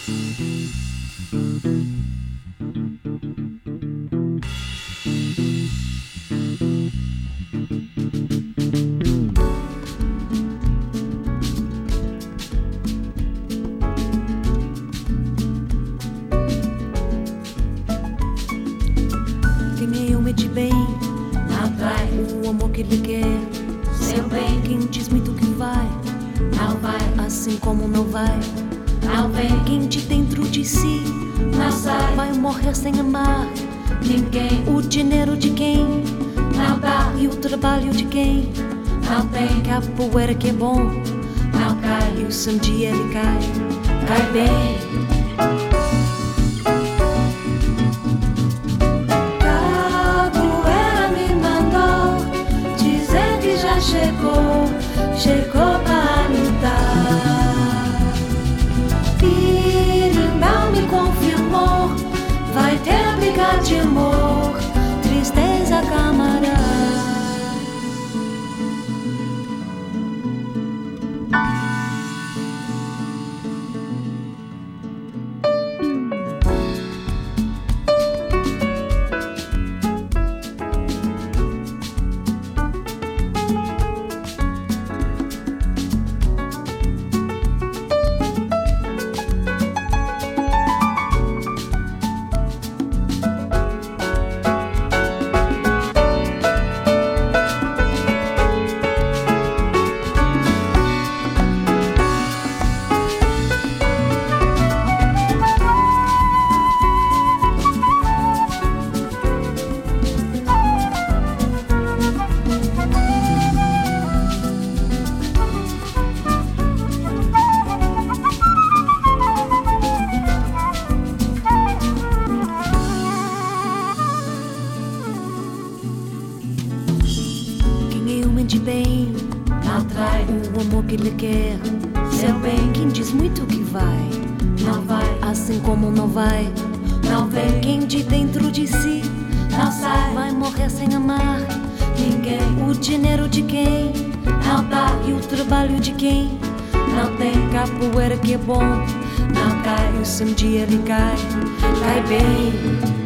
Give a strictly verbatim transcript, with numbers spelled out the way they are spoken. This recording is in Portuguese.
De bem, atrai o amor que ele quer. Seu bem, quem diz muito que vai, não vai, assim como não vai, não vem. Quem de dentro de si não sai, vai morrer sem amar ninguém. O dinheiro de quem não dá e o trabalho de quem não tem. Capoeira que é bom, não cai, e o seu dia ele cai, cai bem. Chegou, chegou para lutar. Birimbau me confirmou, vai ter briga de amor, tristeza camarada. De bem, atrai o amor que ele quer. Seu bem, quem diz muito que vai, não vai, assim como não vai, não vem. Quem de dentro de si não sai, vai morrer sem amar ninguém. O dinheiro de quem não dá e o trabalho de quem não tem. Capoeira que é bom, não cai, e o seu dia ele cai, cai bem.